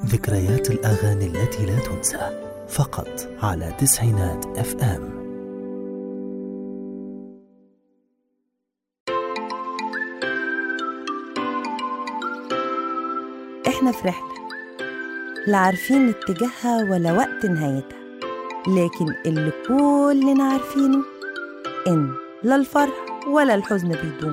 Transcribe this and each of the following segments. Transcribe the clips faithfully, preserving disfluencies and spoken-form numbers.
ذكريات الأغاني التي لا تنسى، فقط على تسعينات اف ام. احنا في رحلة لا عارفين اتجاهها ولا وقت نهايتها، لكن اللي كلنا عارفينه إن لا الفرح ولا الحزن بيدوم.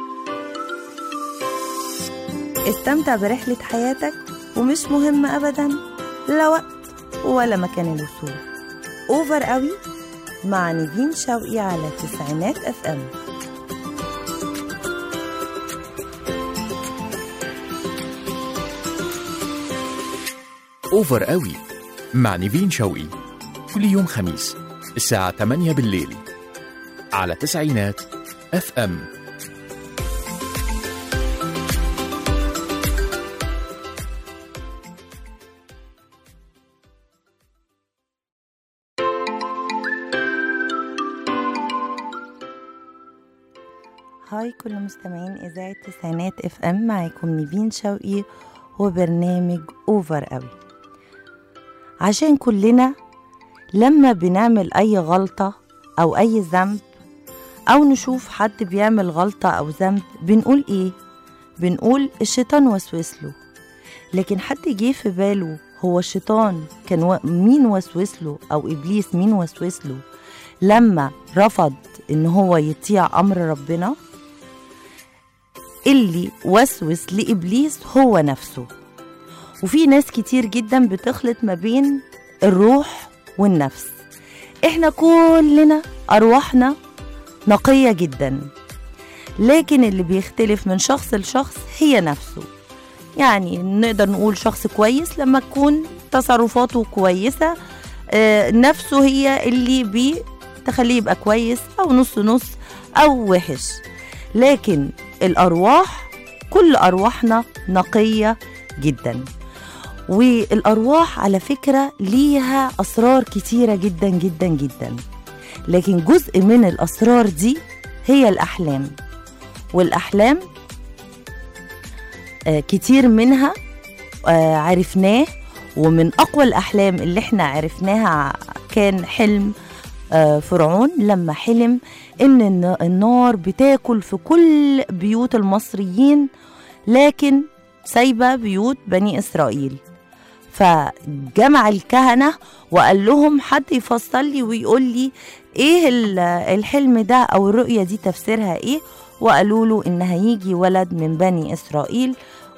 استمتع برحلة حياتك، ومش مهم أبدا لا وقت ولا مكان الوصول. أوفر قوي مع نيفين شوقي على تسعينات اف ام. أوفر قوي مع نيفين شوقي كل يوم خميس الساعة ثمانية بالليل على تسعينات اف ام. هاي كل مستمعين إذاعة تسعينات اف ام، معاكم نيفين شوقي وبرنامج أوفر قوي. عشان كلنا لما بنعمل أي غلطة أو أي ذنب أو نشوف حد بيعمل غلطة أو ذنب بنقول إيه؟ بنقول الشيطان وسوس له. لكن حد جه في باله هو الشيطان كان و... مين وسوس له، أو إبليس مين وسوس له لما رفض إن هو يطيع أمر ربنا؟ اللي وسوس لإبليس هو نفسه. وفي ناس كتير جدا بتخلط ما بين الروح والنفس. احنا كلنا أرواحنا نقية جدا، لكن اللي بيختلف من شخص لشخص هي نفسه. يعني نقدر نقول شخص كويس لما تكون تصرفاته كويسة، اه نفسه هي اللي بتخليه يبقى كويس أو نص نص أو وحش. لكن الأرواح كل أرواحنا نقية جدا. والأرواح على فكرة ليها أسرار كتيرة جدا جدا جدا، لكن جزء من الأسرار دي هي الأحلام. والأحلام آه كتير منها آه عرفناه، ومن أقوى الأحلام اللي احنا عرفناها كان حلم آه فرعون لما حلم إن النار بتاكل في كل بيوت المصريين لكن سايبة بيوت بني إسرائيل. فجمع الكهنة وقال لهم حد يفسر لي ويقول لي ايه الحلم ده او الرؤية دي تفسيرها ايه. وقالوا له ان هيجي ولد من بني اسرائيل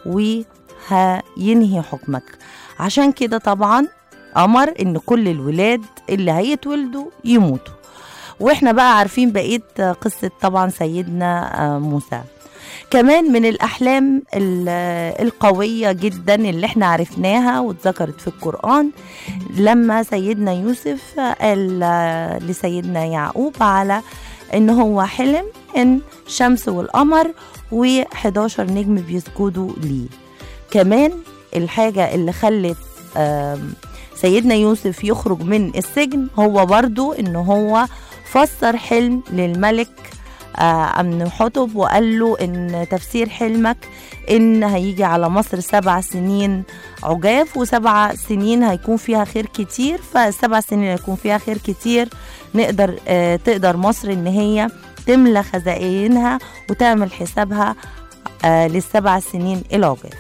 وهينهي حكمك. عشان كده طبعا امر ان كل الولاد اللي هيتولدوا يموتوا. واحنا بقى عارفين بقيت قصة طبعا سيدنا موسى. كمان من الأحلام القوية جدا اللي احنا عرفناها واتذكرت في القرآن لما سيدنا يوسف قال لسيدنا يعقوب على ان هو حلم ان الشمس والقمر وحداشر نجم بيسجدوا ليه. كمان الحاجة اللي خلت سيدنا يوسف يخرج من السجن هو برضو ان هو فسر حلم للملك أمنحتب وقال له إن تفسير حلمك إن هيجي على مصر سبع سنين عجاف، وسبع سنين هيكون فيها خير كتير. فالسبع سنين هيكون فيها خير كتير نقدر اه تقدر مصر إن هي تملى خزائنها وتعمل حسابها اه للسبع سنين العجاف.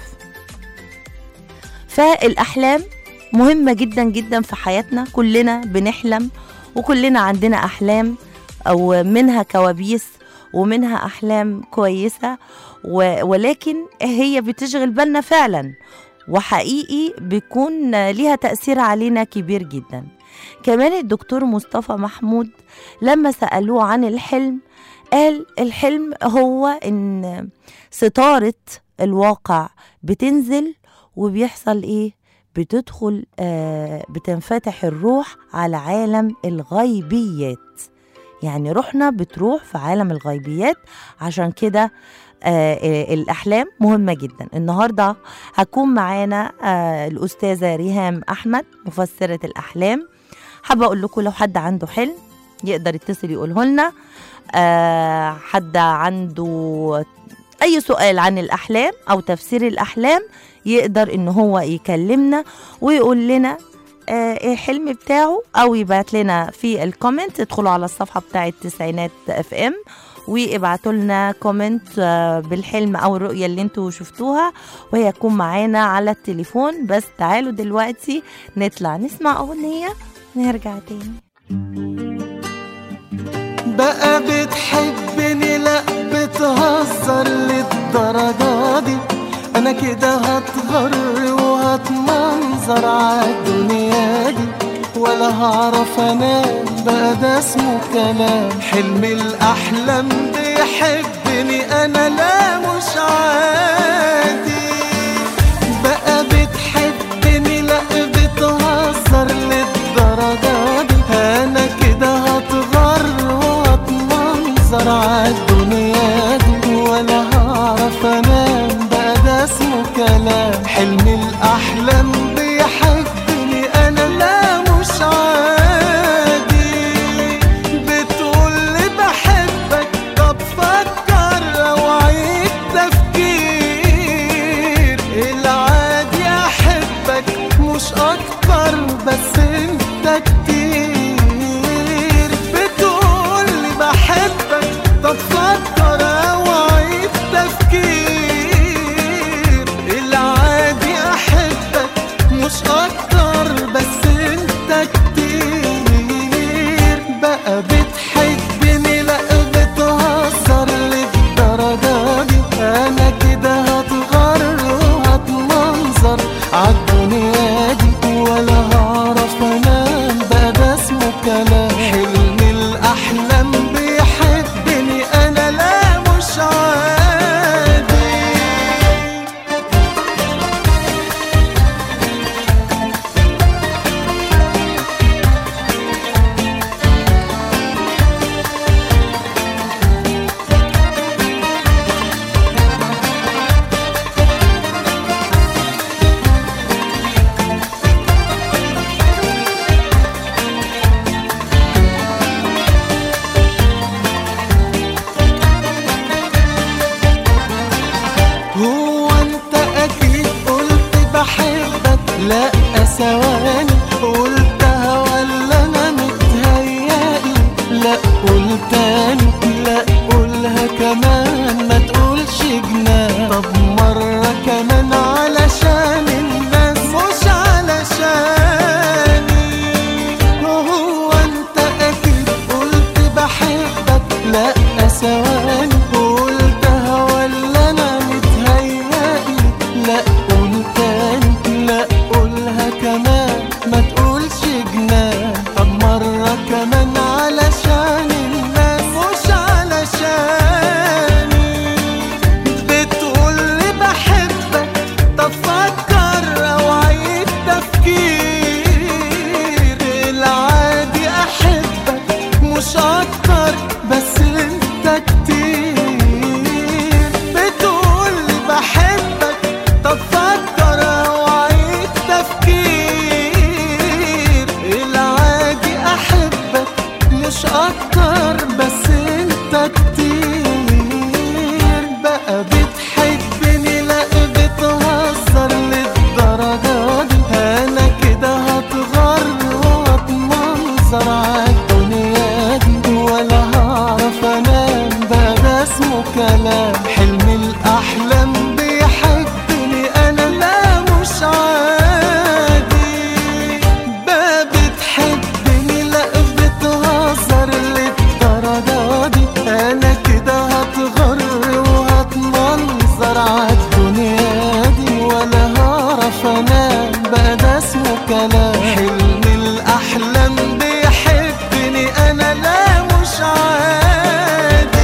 فالأحلام مهمة جدا جدا في حياتنا. كلنا بنحلم وكلنا عندنا أحلام، أو منها كوابيس ومنها أحلام كويسة، ولكن هي بتشغل بالنا فعلا وحقيقي بيكون ليها تأثير علينا كبير جدا. كمان الدكتور مصطفى محمود لما سألوه عن الحلم قال الحلم هو إن ستارة الواقع بتنزل وبيحصل إيه؟ بتدخل آه بتنفتح الروح على عالم الغيبيات. يعني روحنا بتروح في عالم الغيبيات. عشان كده آه الأحلام مهمة جدا. النهاردة هكون معانا آه الأستاذة ريهام أحمد مفسرة الأحلام. حابة أقول لكم لو حد عنده حلم يقدر يتصل يقوله لنا. آه حد عنده أي سؤال عن الأحلام أو تفسير الأحلام يقدر إن هو يكلمنا ويقول لنا ايه الحلم بتاعه، او يبعت لنا في الكومنت. ادخلوا على الصفحه بتاعه تسعينات اف ام وابعتوا لنا كومنت بالحلم او الرؤيه اللي انتوا شفتوها، وهي تكون معانا على التليفون. بس تعالوا دلوقتي نطلع نسمع اغنيه ونرجع تاني. بقى بتحبني لا بتهزر للدرجة دي، انا كده هتغر وهتمنظر عالدنيا دي، ولا هعرف انام بقى ده اسمه كلام. حلم الاحلام بيحبني انا لا مش عادي، بقى بتحبني لا بتهزر للدرجة دي، انا كده هتغر وهتمنظر عالدنيا دي، ولا هعرف انام بقى ده اسمه كلام. حلم الاحلام بيحبني انا لا مش عادي، بتقولي بحبك طب فكر او عيد تفكير، العادي احبك مش اكتر بس انت كتير، بتقولي بحبك طب فكر او عيد تفكير، العادي احبك مش اكتر بس انت كتير، بقى بتحبني لا بتهزر للدرجة دي، انا كده هتغر وهتمنظر عالدنيا دي، ولا هعرف انام بقى ده اسمه كلام. حلم الاحلام بيحبني انا لا مش عادي. هو انت اكيد قلت بحبك لا ثواني، قلتها ولا انا متهيألي؟ لا قول تاني، لا قولها كمان ما تقولش جنان، طب مرة كمان علشان الناس مش علشاني. هو انت اكيد قلت بحبك لا ثواني، قلتها ولا انا متهيألي؟ لا قول تاني، لا قولها كمان ما تقولش جنان، طب مرة كمان علشان الناس مش علشاني، بتقولي بحبك طب فكر او عيد تفكير، العادي احبك مش اكتر بس انت كتير، بتقولي بحبك طب فكر او عيد تفكير، العادي احبك مش اكتر بس انت كتير، بقى بتحبني لا بتهزر للدرجة دي، انا كده هتغر وهتمنظر عالدنيا دي، ولا هعرف انام بقى ده اسمه كلام. حلم الاحلام بيحبني انا لا مش عادي، بقى بتحبني لا بتهزر للدرجة دي، انا كده هتغر وهتمنظر عالدنيا دي، ولا هعرف انام بقى ده اسمه كلام. حلم الاحلام بيحبني انا لا مش عادي.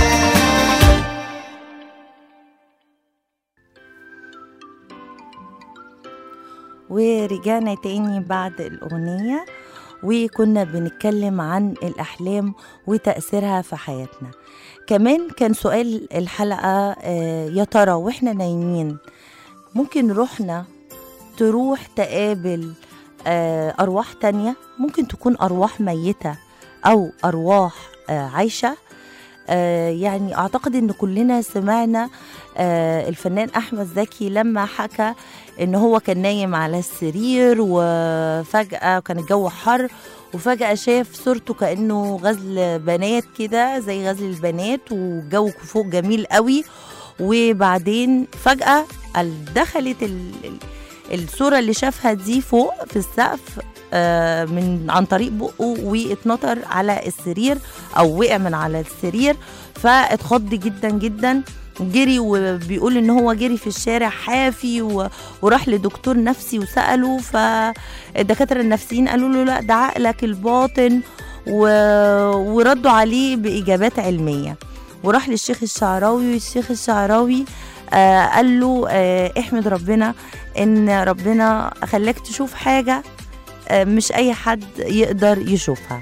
ورجعنا تاني بعد الأغنية، وكنا بنتكلم عن الأحلام وتأثيرها في حياتنا. كمان كان سؤال الحلقة آه، يا ترى وإحنا نايمين ممكن روحنا تروح تقابل آه، أرواح تانية، ممكن تكون أرواح ميتة أو أرواح آه، عايشة. آه يعني أعتقد إن كلنا سمعنا آه الفنان أحمد زكي لما حكى إن هو كان نايم على السرير وفجأة كان الجو حر وفجأة شاف صورته كأنه غزل بنات كده زي غزل البنات والجو فوق جميل قوي. وبعدين فجأة دخلت ال- ال- الصورة اللي شافها دي فوق في السقف آه، من عن طريق بقه واتنطر على السرير أو وقع من على السرير، فاتخض جدا جدا جري، وبيقول ان هو جري في الشارع حافي و... وراح لدكتور نفسي وسأله، فالدكاترة النفسيين قالوا له لا ده عقلك الباطن و... وردوا عليه بإجابات علمية. وراح للشيخ الشعراوي، والشيخ الشعراوي آه قال له آه احمد ربنا ان ربنا خلاك تشوف حاجة آه مش اي حد يقدر يشوفها.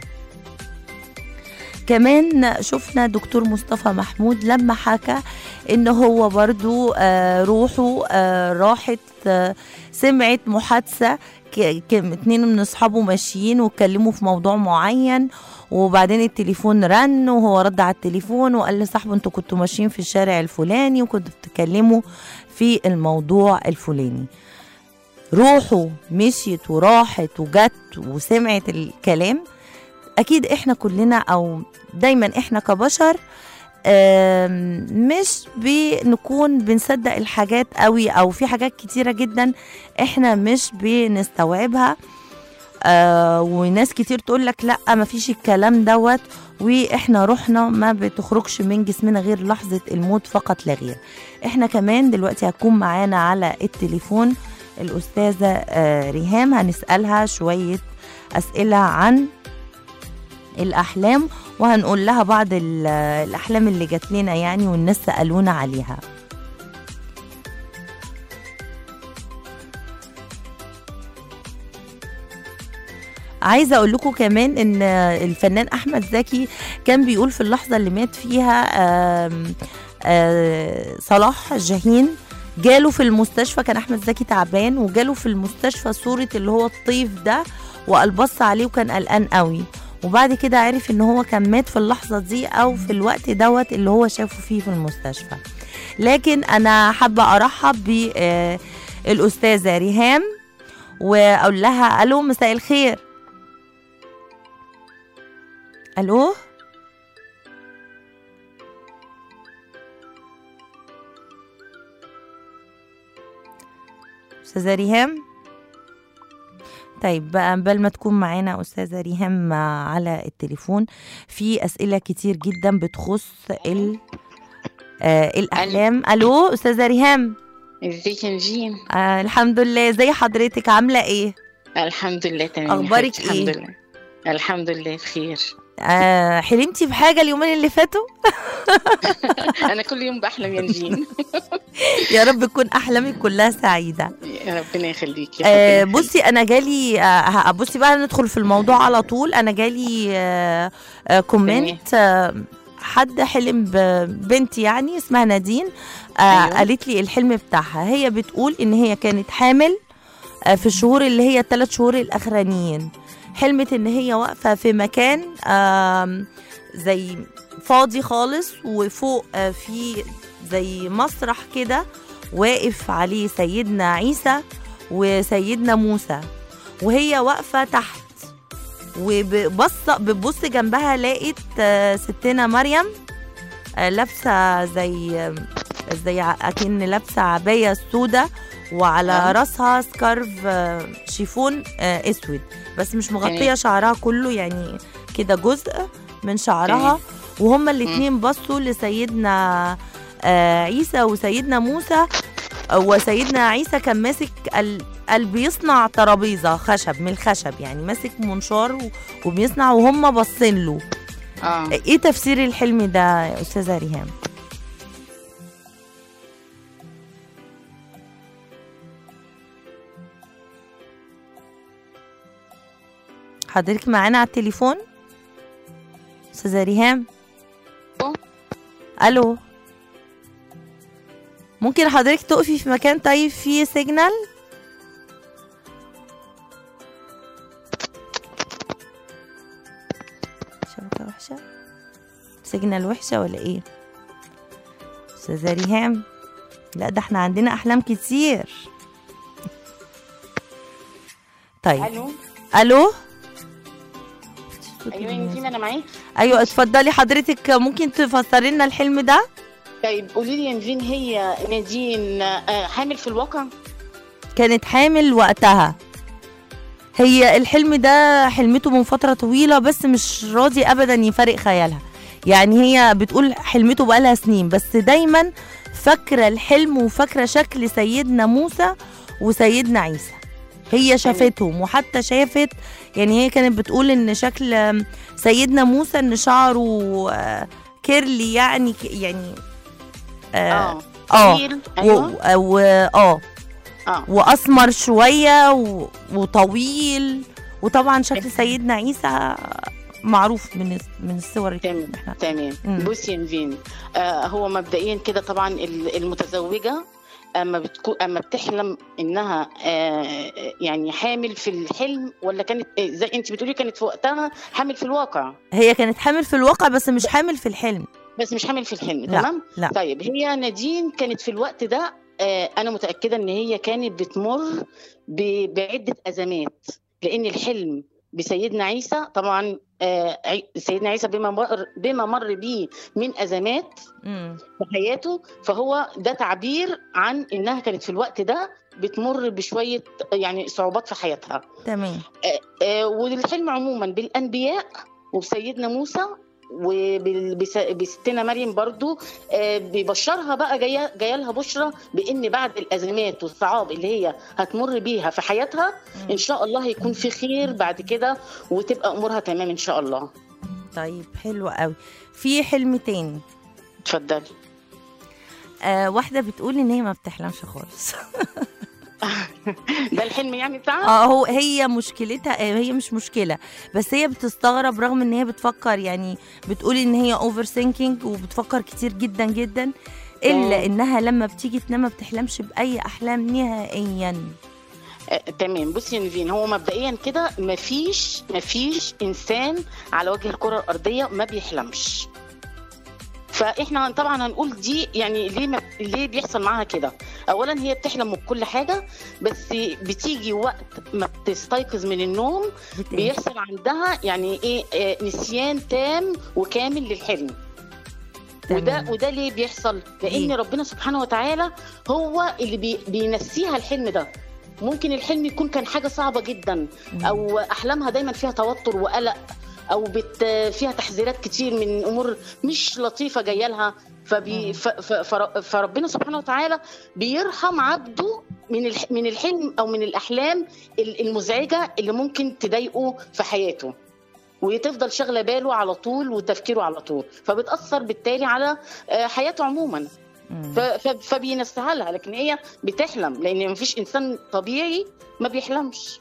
كمان شفنا دكتور مصطفى محمود لما حكى ان هو برضو آه روحه آه راحت آه سمعت محادثة اتنين من اصحابه ماشيين واتكلموا في موضوع معين، وبعدين التليفون رن وهو رد على التليفون وقال لصاحبه انتوا كنتوا ماشيين في الشارع الفلاني وكنتوا بتتكلموا في الموضوع الفلاني. روحه مشيت وراحت وجت وسمعت الكلام. اكيد احنا كلنا او دايما احنا كبشر مش بنكون بنصدق الحاجات قوي، او في حاجات كتيرة جدا احنا مش بنستوعبها. آه وناس كتير تقول لك لا ما فيش الكلام دوت، واحنا روحنا ما بتخرجش من جسمنا غير لحظة الموت فقط لا غير. احنا كمان دلوقتي هتكون معانا على التليفون الأستاذة آه ريهام، هنسألها شوية أسئلة عن الأحلام، وهنقول لها بعض الأحلام اللي جات لنا يعني والناس سألونا عليها. عايزة أقول لكم كمان إن الفنان أحمد زكي كان بيقول في اللحظة اللي مات فيها آم آم صلاح جاهين جاله في المستشفى، كان أحمد زكي تعبان وجاله في المستشفى صورة اللي هو الطيف ده، وقال بص عليه وكان قلقان قوي، وبعد كده عرف ان هو كان مات في اللحظة دي او في الوقت دوت اللي هو شافه فيه في المستشفى. لكن انا حابة ارحب بالأستاذة ريهام واقول لها الو مساء الخير. الو أستاذة ريهام؟ طيب بقى قبل ما تكون معانا أستاذة ريهام على التليفون، في أسئلة كتير جدا بتخص ال آه الأحلام. ألو أستاذة ريهام، ازيك يا نجين؟ آه الحمد لله، زي حضرتك عاملة إيه؟ الحمد لله تمام. أخبارك إيه؟ الحمد لله الحمد لله بخير. آه حلمتي بحاجة اليومين اللي فاتوا؟ أنا كل يوم بحلم يا نجين. يا رب تكون أحلامك كلها سعيدة. يا ربنا يخليك يا آه بصي أنا جالي آه بصي بقى ندخل في الموضوع على طول. أنا جالي آه آه كومنت آه حد حلم ببنتي يعني اسمها نادين. آه أيوة. قالت لي الحلم بتاعها، هي بتقول إن هي كانت حامل آه في الشهور اللي هي الثلاث شهور الأخرانيين. حلمت ان هي واقفه في مكان زي فاضي خالص، وفوق في زي مسرح كده واقف عليه سيدنا عيسى وسيدنا موسى، وهي واقفه تحت وبص بتبص جنبها لقيت ستنا مريم لابسه زي زي اكن لابسه عبايه سودة وعلى راسها سكارف شيفون اسود، بس مش مغطيه شعرها كله، يعني كده جزء من شعرها. وهما الاتنين بصوا لسيدنا عيسى وسيدنا موسى، وسيدنا عيسى كان ماسك قال بيصنع ترابيزه خشب من الخشب، يعني ماسك منشار وبيصنع وهم باصين له. اه ايه تفسير الحلم ده يا استاذه ريهام؟ حضرتك معانا على التليفون استاذه ريهام؟ الو ممكن حضرتك تقفي في مكان طيب فيه سيجنال؟ شبكه وحشه. سيجنال وحشه ولا ايه؟ استاذه ريهام، لا ده احنا عندنا احلام كتير. طيب الو الو ايوه ينجين انا معاك. ايوه اتفضلي حضرتك، ممكن تفسري لنا الحلم ده؟ طيب قولي لي يا نجين، هي نادين آه، حامل في الواقع؟ كانت حامل وقتها. هي الحلم ده حلمته من فترة طويلة بس مش راضي أبدا يفارق خيالها. يعني هي بتقول حلمته بقالها سنين بس دايما فاكرة الحلم وفاكرة شكل سيدنا موسى وسيدنا عيسى. هي شافتهم وحتى شافت، يعني هي كانت بتقول ان شكل سيدنا موسى ان شعره آه، كيرلي يعني ك- يعني اه اه طويل، و- ايوه و- اه اه واسمر شويه و- وطويل. وطبعا شكل سيدنا عيسى معروف من الس- من الصور اللي تمام احنا. تمام. مم. بصي يا نجين، آه هو مبدئيا كده طبعا ال- المتزوجه اما بتكون اما بتحلم انها آه يعني حامل في الحلم، ولا كانت آه، زي انت بتقولي كانت في وقتها حامل في الواقع هي كانت حامل في الواقع بس مش حامل في الحلم. بس مش حامل في الحلم؟ لا، تمام. لا. طيب هي نادين كانت في الوقت ده، آه انا متاكده ان هي كانت بتمر ب- بعده ازمات، لان الحلم بسيدنا عيسى طبعا، آه عي- سيدنا عيسى بما مر بما مر بيه من ازمات مم. في حياته، فهو ده تعبير عن انها كانت في الوقت ده بتمر بشويه يعني صعوبات في حياتها. تمام. آه، آه، والحلم عموما بالانبياء وبسيدنا موسى وبستنا مريم برضو، آه، بيبشرها بقى، جايه جايه لها بشرى بان بعد الازمات والصعاب اللي هي هتمر بيها في حياتها ان شاء الله هيكون في خير بعد كده وتبقى امورها تمام ان شاء الله. طيب حلو قوي. في حلم تاني. اتفضلي. آه واحده بتقول ان هي ما بتحلمش خالص. ده الحلم يعني بتاعها؟ اه هو هي مشكلتها، آه، هي مش مشكله بس هي بتستغرب رغم ان هي بتفكر، يعني بتقول ان هي اوفر ثينكينج وبتفكر كتير جدا جدا، الا مم. انها لما بتيجي تنام ما بتحلمش باي احلام نهائيا. آه، تمام. بصي يا نيفين، هو مبدئيا كده مفيش مفيش انسان على وجه الكره الارضيه ما بيحلمش. فاحنا طبعا هنقول دي يعني ليه ما ليه بيحصل معاها كده. اولا هي بتحلم بكل حاجه، بس بتيجي وقت ما بتستيقظ من النوم بتنسى. بيحصل عندها يعني ايه آه، نسيان تام وكامل للحلم. وده تمام. وده ليه بيحصل؟ لان ليه؟ ربنا سبحانه وتعالى هو اللي بي بينسيها الحلم ده. ممكن الحلم يكون كان حاجه صعبه جدا، او احلامها دايما فيها توتر وقلق، او بت فيها تحذيرات كتير من امور مش لطيفه جايه لها. فبي ف ف فر- فربنا سبحانه وتعالى بيرحم عبده من الح من الحلم او من الاحلام ال- المزعجه اللي ممكن تضايقه في حياته، وتفضل شغله باله على طول وتفكيره على طول، فبتاثر بالتالي على آه، حياته عموما. مم. ف- ف- فبينسيها لها، لكن هي بتحلم لان مفيش انسان طبيعي ما بيحلمش.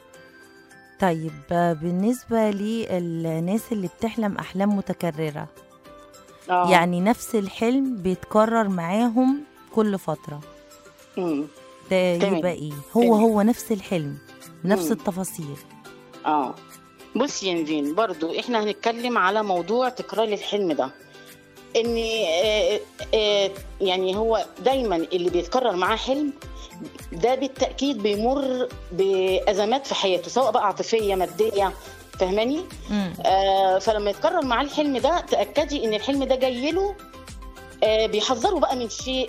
طيب آه، بالنسبه للناس اللي بتحلم احلام متكرره، آه. يعني نفس الحلم بيتكرر معاهم كل فتره، مم. ده تمام. يبقى ايه؟ هو تمام. هو نفس الحلم نفس مم. التفاصيل. اه بصي يا نيفين، برضو احنا هنتكلم على موضوع تكرار الحلم ده، ان آه آه يعني هو دايما اللي بيتكرر معاه حلم ده بالتاكيد بيمر بازمات في حياته، سواء بقى عاطفيه ماديه، فاهماني؟ مم. آه فلما يتكرر معاه الحلم ده تاكدي ان الحلم ده جاي له آه بيحذره بقى من شيء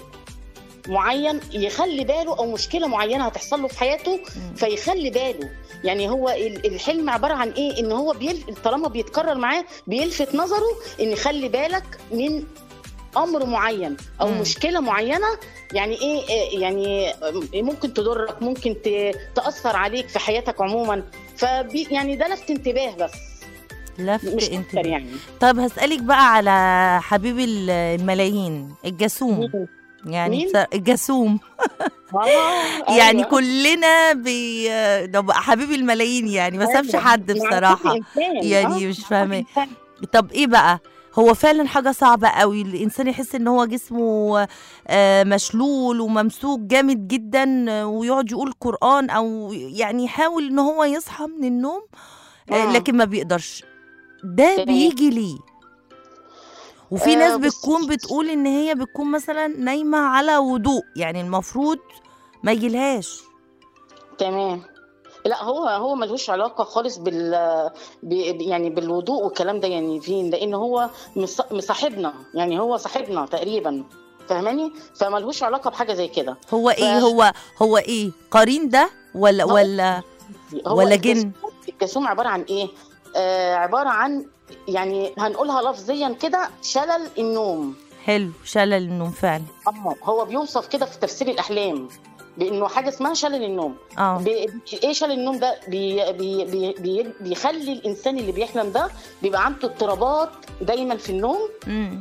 معين يخلي باله، او مشكله معينه هتحصل له في حياته فيخلي باله. يعني هو ال- الحلم عباره عن ايه؟ ان هو بيل... طالما بيتكرر معاه بيلفت نظره ان خلي بالك من امر معين او مم. مشكله معينه، يعني ايه آه، يعني آه، ممكن تضرك، ممكن ت- تاثر عليك في حياتك عموما. فبي يعني ده لفت انتباه بس، لفت مش اكتر انتباه. يعني. طب هسألك بقى على حبيب الملايين الجاسوم، يعني مين؟ بصراحة الجاسوم. آه، يعني أيوة. كلنا بي ده بقى حبيب الملايين، يعني ما سابش أيوة. حد مع كل بصراحة. إنسان. يعني آه، مش مع كل فاهمة. إنسان. طب ايه بقى؟ هو فعلا حاجة صعبة قوي الإنسان يحس إن هو جسمه آه، مشلول وممسوك جامد جدا، آه، ويقعد يقول قرآن أو يعني يحاول إن هو يصحى من النوم، آه، آه. لكن ما بيقدرش. ده تمام. بيجي ليه؟ وفي آه، ناس بصي. بتكون بتقول ان هي بتكون مثلا نايمه على وضوء، يعني المفروض ما يجيلهاش. تمام. لا هو هو ملوش علاقه خالص بال ب- يعني بالوضوء والكلام ده يعني فين، لان هو مص- مصاحبنا، يعني هو صاحبنا تقريبا، فاهماني؟ فملوش علاقه بحاجه زي كده. هو ايه ف- هو هو ايه قرين ده ولا هو- ولا هو ولا الجاسوم- جن؟ الجاسوم عباره عن ايه؟ آه عباره عن، يعني هنقولها لفظيا كده، شلل النوم. حلو، شلل النوم فعلا. اه هو بيوصف كده في تفسير الاحلام بانه حاجه اسمها شلل النوم. اه بي... ايه شلل النوم ده؟ بي... بي... بي... بي... بيخلي الانسان اللي بيحلم ده بيبقى عنده اضطرابات دايما في النوم. امم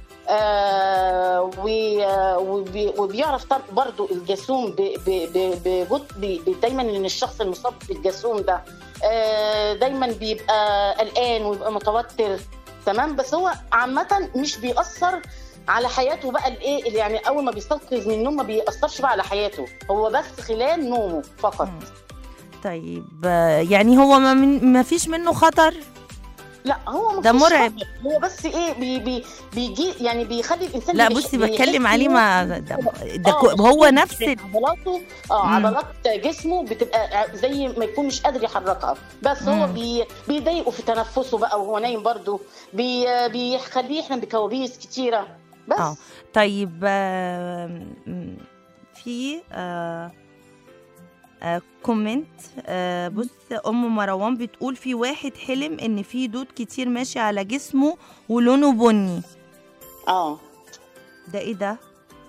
آه و... وبي... وبيعرف طب برضو الجاسوم ب... ب... ب... بجد... ب... ب... دايما ان الشخص المصاب بالجاسوم ده آه دايما بيبقى قلقان ويبقى متوتر. تمام. بس هو عامه مش بيأثر على حياته بقى الايه اللي يعني اول ما بيستيقظ من النوم ما بيأثرش بقى على حياته، هو بس خلال نومه فقط. مم. طيب آه، يعني هو ما, من ما فيش منه خطر؟ لا هو ده مفيش مرعب. خطر. هو بس ايه بي بي بيجي يعني بيخلي الانسان لا بيح- بصي بيحس بتكلم عليه، إنه- ما ده, ده آه، كو- مش هو بي- نفس ال- عضلاته اه مم. عضلات جسمه بتبقى زي ما يكون مش قادر يحركها، بس هو مم. بي بيضايقه في تنفسه بقى وهو نايم برضه، بي بيخليه يحلم بكوابيس كتيره بس. اه طيب آه، م- في آه آه كومنت آه بص، ام مروان بتقول في واحد حلم ان في دود كتير ماشي على جسمه ولونه بني، اه ده ايه ده؟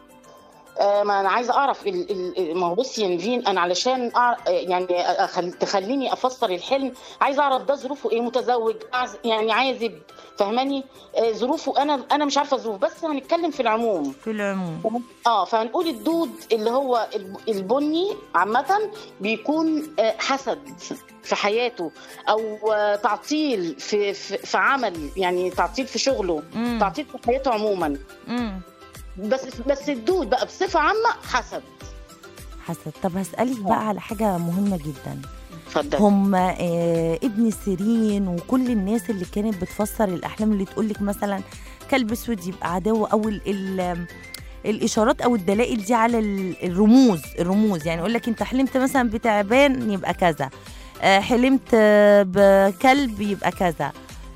آه، ما انا عايزه اعرف ال- ال- ما هو بصي يا نيفين، انا علشان أعرف يعني أخل... تخليني افسر الحلم عايزه اعرف ده ظروفه ايه، متزوج أعز... يعني عازب، فاهماني؟ آه، ظروفه انا انا مش عارفه ظروف، بس هنتكلم في العموم. في العموم اه فهنقول الدود اللي هو الب- البني عامه بيكون آه، حسد في حياته، او آه، تعطيل في, في في عمل، يعني تعطيل في شغله، مم. تعطيل في حياته عموما. امم بس بس الدود بقى بصفه عامه حسد. حسد. طب هسألك بقى على حاجة مهمة جدا. اتفضل. هم آه ابن سيرين وكل الناس اللي كانت بتفسر الأحلام اللي تقولك مثلا كلب اسود يبقى عدو، أو ال ال الإشارات أو الدلائل دي على ال- الرموز الرموز يعني يقولك أنت حلمت مثلا بتعبان يبقى كذا، آه حلمت آه بكلب يبقى كذا.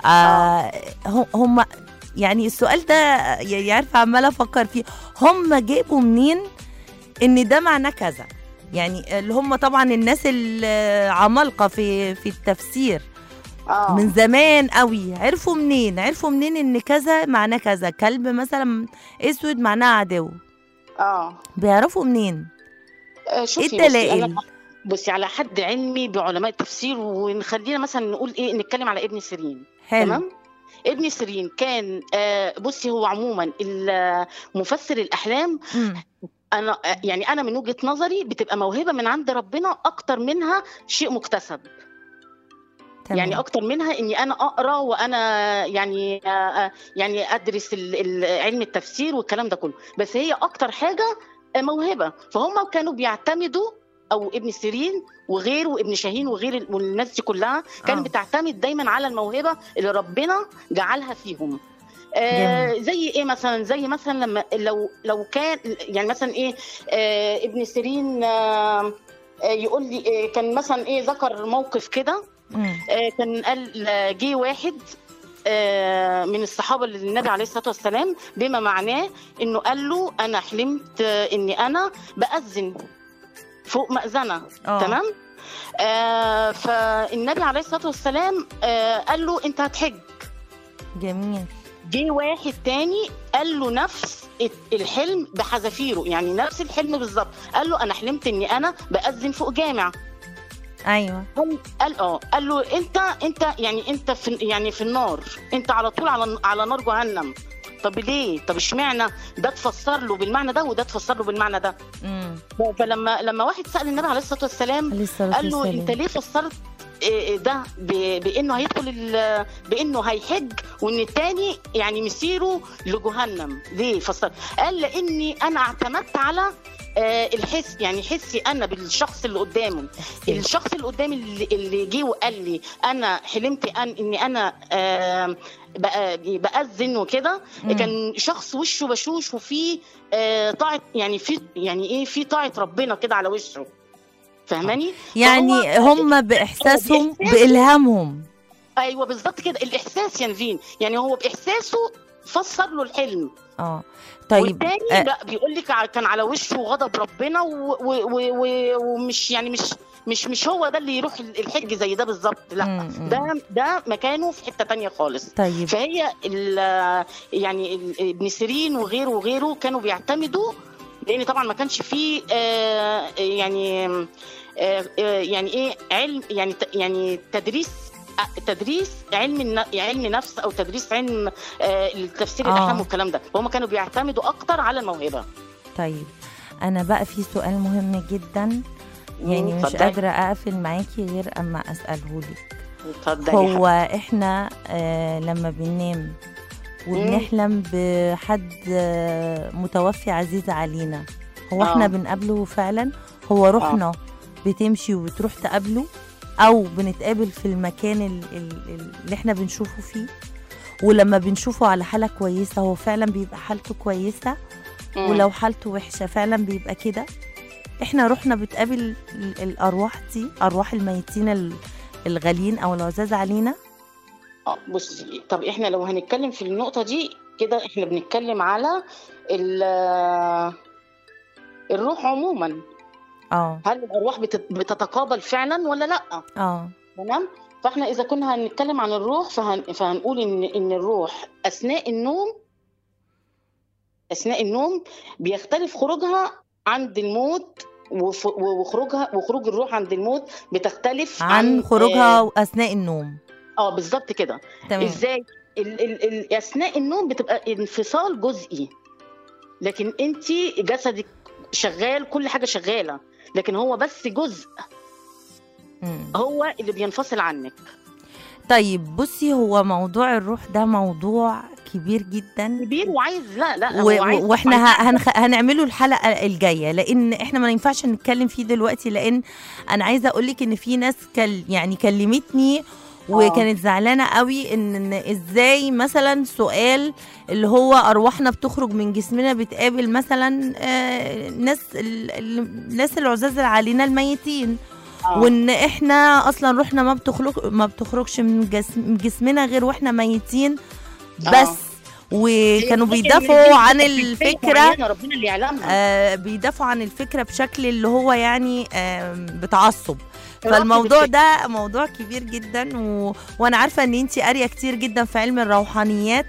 آه هم يعني السؤال ده يعني عارفة عمالة أفكر فيه، هم جابوا منين ان ده معناه كذا؟ يعني اللي هم طبعا الناس العمالقه في في التفسير اه من زمان قوي، عرفوا منين عرفوا منين ان كذا معناه كذا، كلب مثلا اسود معناه عدو، اه بيعرفوا منين؟ آه، شوفي ايه الدلائل؟ بصي, أنا- بصي على حد علمي بعلماء التفسير، ونخلينا مثلا نقول ايه، نتكلم على ابن سيرين. حلو. تمام. ابن سيرين كان آه، بصي هو عموما ال- مفسر الاحلام، مم. انا آه، يعني انا من وجهة نظري بتبقى موهبة من عند ربنا اكتر منها شيء مكتسب. تمام. يعني اكتر منها اني انا اقرا وانا يعني آه، آه، يعني ادرس ال- ال- علم التفسير والكلام ده كله، بس هي اكتر حاجه آه، موهبه. فهم كانوا بيعتمدوا، او ابن سيرين وغيره وابن شاهين وغير ال- والناس دي كلها كانت آه. بتعتمد دايما على الموهبه اللي ربنا جعلها فيهم. آه زي ايه مثلا؟ زي مثلا لما لو لو كان يعني مثلا ايه آه ابن سيرين آه آه، يقول لي آه، كان مثلا ايه ذكر موقف كده. مم. آه، كان قال آه، جه واحد آه، من الصحابه للنبي عليه الصلاه والسلام، بما معناه انه قال له انا حلمت آه، اني انا باذن فوق مأذنه. آه. تمام. آه، فالنبي عليه الصلاه والسلام آه، قال له انت هتحج. جميل. جه واحد تاني قال له نفس الحلم بحذافيره، يعني نفس الحلم بالظبط، قال له انا حلمت اني انا باذن فوق جامع. ايوه. قال قال اه قال له انت انت يعني انت في يعني في النار، انت على طول على على نار جهنم. طب ليه؟ طب اشمعنى ده تفسر له بالمعنى ده وده تفسر له بالمعنى ده؟ امم فلما لما واحد سأل النبي عليه الصلاه والسلام عليه الصلاة قال له والسلام. انت ليه فسرت إيه ده ب- بانه هيدخل ال- بانه هيحج، وان التاني يعني مسيره لجهنم؟ ليه فسر؟ قال لاني انا اعتمدت على آه الحس، يعني حسي انا بالشخص اللي قدامه. الشخص اللي قدامي اللي, اللي جه وقال لي انا حلمت أن اني انا آه بأذن وكده، كان شخص وشه بشوش وفيه آه طاعه، يعني في يعني ايه في طاعه ربنا كده على وشه، فاهماني؟ يعني هم باحساسهم بالهامهم. ايوه بالظبط كده، الاحساس يا نفين، يعني هو باحساسه فسر له الحلم. اه طيب. والتاني آه. لا بيقول لك كان على وشه غضب ربنا ومش يعني مش مش مش هو ده اللي يروح الحج زي ده بالظبط، لا مم. ده ده مكانه في حته تانية خالص. طيب. فهي يعني ابن سيرين وغيره وغيره كانوا بيعتمدوا، لان طبعا ما كانش فيه آه يعني آه يعني ايه علم، يعني يعني تدريس تدريس علم علم نفس او تدريس علم التفسير آه. الاحلام والكلام ده، هم كانوا بيعتمدوا اكتر على الموهبه. طيب انا بقى في سؤال مهم جدا، يعني مش قادره اقفل معاكي غير اما اساله لك. هو احنا آه لما بننام وبنحلم بحد آه متوفي عزيز علينا، هو آه. احنا بنقابله فعلا؟ هو روحنا آه. بتمشي وبتروح تقابله، أو بنتقابل في المكان اللي احنا بنشوفه فيه؟ ولما بنشوفه على حالة كويسة هو فعلا بيبقى حالته كويسة، مم. ولو حالته وحشة فعلا بيبقى كده؟ احنا روحنا بتقابل الأرواح دي، أرواح الميتين الغاليين أو العزاز علينا؟ اه بصي، طب احنا لو هنتكلم في النقطة دي كده، احنا بنتكلم على الروح عموما. اه هل الارواح بتتقابل فعلا ولا لا؟ اه تمام. فاحنا اذا كنا هنتكلم عن الروح فهن... فهنقول ان ان الروح اثناء النوم اثناء النوم بيختلف خروجها عند الموت، وف... وخروجها وخروج الروح عند الموت بتختلف عن, عن خروجها آه... اثناء النوم. اه بالظبط كده. تمام. ازاي؟ ال... ال... ال... اثناء النوم بتبقى انفصال جزئي، لكن انت جسدك شغال، كل حاجه شغاله، لكن هو بس جزء مم. هو اللي بينفصل عنك. طيب بصي، هو موضوع الروح ده موضوع كبير جدا، كبير وعايز لا لا و... وعايز واحنا هنخ... هنعمله الحلقه الجايه، لان احنا ما ينفعش نتكلم فيه دلوقتي، لان انا عايزه اقول لك ان في ناس كل... يعني كلمتني وكانت زعلانه قوي ان, إن ازاي مثلا سؤال اللي هو ارواحنا بتخرج من جسمنا بتقابل مثلا آه ناس الناس العزاز علينا الميتين، آه. وان احنا اصلا روحنا ما بتخرج ما بتخرجش من جسم جسمنا غير واحنا ميتين بس. آه. وكانوا بيدافعوا عن الفكره، ربنا اللي يعلمها. آه بيدافعوا عن الفكره بشكل اللي هو يعني آه بتعصب. فالموضوع ده موضوع كبير جدا، و... وانا عارفه ان انتي قاريه كتير جدا في علم الروحانيات،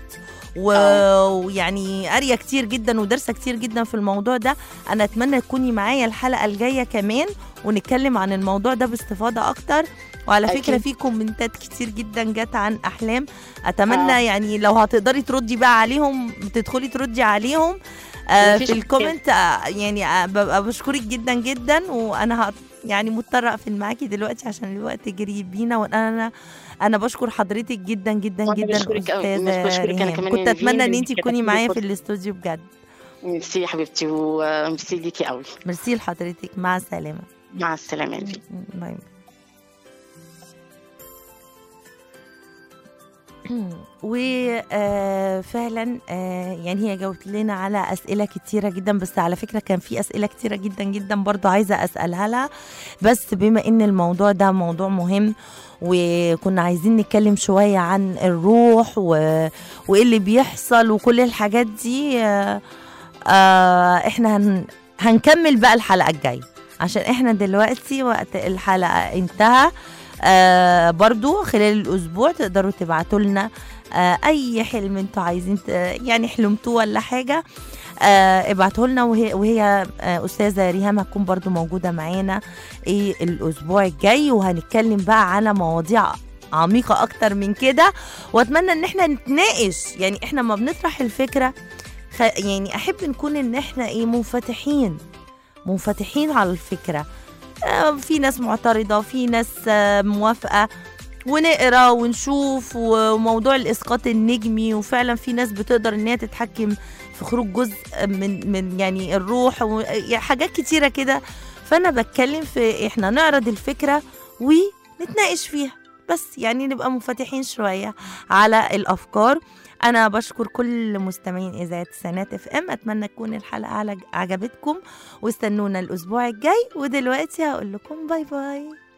ويعني قاريه كتير جدا ودارسه كتير جدا في الموضوع ده. انا اتمنى تكوني معايا الحلقه الجايه كمان ونتكلم عن الموضوع ده باستفاضه اكتر. وعلى فكره أكيد. في كومنتات كتير جدا جت عن احلام، اتمنى آه. يعني لو هتقدري تردي بقى عليهم تدخلي تردي عليهم آه في الكومنت. آه يعني آه ببقى بشكرك جدا جدا، وانا هت يعني مضطره اقفل معاكي دلوقتي عشان الوقت جري بينا. وانا انا بشكر حضرتك جدا جدا جدا استاذه ريهام. كنت اتمنى ان انت تكوني معايا في الاستوديو بجد. ميرسي يا حبيبتي، وميرسي ليكي قوي. ميرسي لحضرتك، مع السلامه. مع السلامه. باي. وفعلا يعني هي جاوبت لنا على أسئلة كتيرة جدا، بس على فكرة كان في أسئلة كتيرة جدا جدا برضو عايزة أسألها لها، بس بما إن الموضوع ده موضوع مهم وكنا عايزين نتكلم شوية عن الروح و... وإيه اللي بيحصل وكل الحاجات دي، احنا هن... هنكمل بقى الحلقة الجاية، عشان احنا دلوقتي وقت الحلقة انتهى. آه برضو خلال الأسبوع تقدروا تبعتوا لنا آه أي حلم انتوا عايزين يعني حلمتوه ولا حاجة، آه ابعتوا لنا. وهي, وهي آه أستاذة ريهام هتكون برضو موجودة معانا ايه الأسبوع الجاي، وهنتكلم بقى على مواضيع عميقة أكتر من كده. وأتمنى إن احنا نتناقش، يعني احنا ما بنطرح الفكرة خ... يعني أحب نكون إن احنا ايه منفتحين منفتحين على الفكرة. في ناس معترضة، في ناس موافقة، ونقرا ونشوف، وموضوع الاسقاط النجمي، وفعلا في ناس بتقدر ان هي تتحكم في خروج جزء من من يعني الروح وحاجات كتيره كده. فانا بتكلم في احنا نعرض الفكره ونتناقش فيها، بس يعني نبقى منفتحين شويه على الافكار. انا بشكر كل مستمعين اذاعه تسعينات اف ام، اتمنى تكون الحلقه عجبتكم، واستنونا الاسبوع الجاي. ودلوقتي هقول لكم باي باي.